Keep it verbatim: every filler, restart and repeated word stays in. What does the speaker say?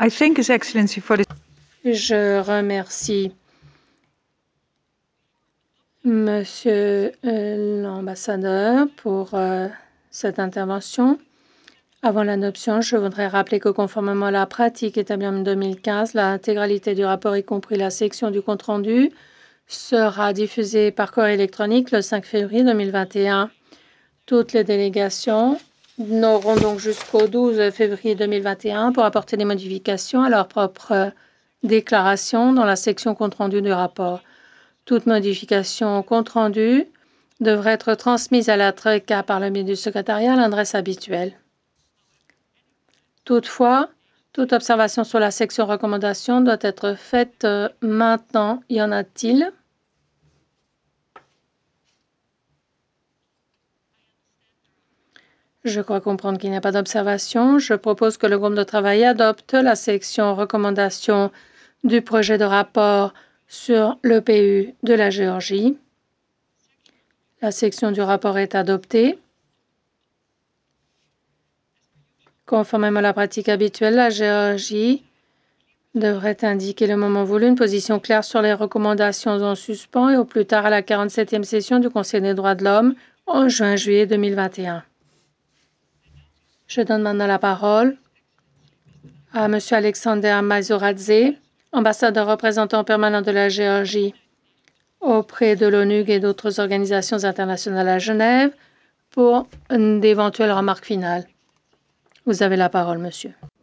I thank His Excellency for this. Je remercie Monsieur euh, l'ambassadeur pour euh, cette intervention. Avant l'adoption, je voudrais rappeler que conformément à la pratique établie en deux mille quinze, l'intégralité du rapport, y compris la section du compte-rendu, sera diffusée par corps électronique le cinq février deux mille vingt et un. Toutes les délégations n'auront donc jusqu'au douze février deux mille vingt et un pour apporter des modifications à leur propre déclaration dans la section compte-rendu du rapport. Toute modification au compte-rendu devrait être transmise à la TRECA par le biais du secrétariat à l'adresse habituelle. Toutefois, toute observation sur la section recommandations doit être faite euh, maintenant. Y en a-t-il? Je crois comprendre qu'il n'y a pas d'observation. Je propose que le groupe de travail adopte la section recommandations du projet de rapport sur l'E P U de la Géorgie. La section du rapport est adoptée. Conformément à la pratique habituelle, la Géorgie devrait indiquer le moment voulu une position claire sur les recommandations en suspens et au plus tard à la quarante-septième session du Conseil des droits de l'homme en juin-juillet deux mille vingt et un. Je donne maintenant la parole à M. Alexander Mazoradze, ambassadeur représentant permanent de la Géorgie auprès de l'ONU et d'autres organisations internationales à Genève, pour d'éventuelles remarques finales. Vous avez la parole, monsieur.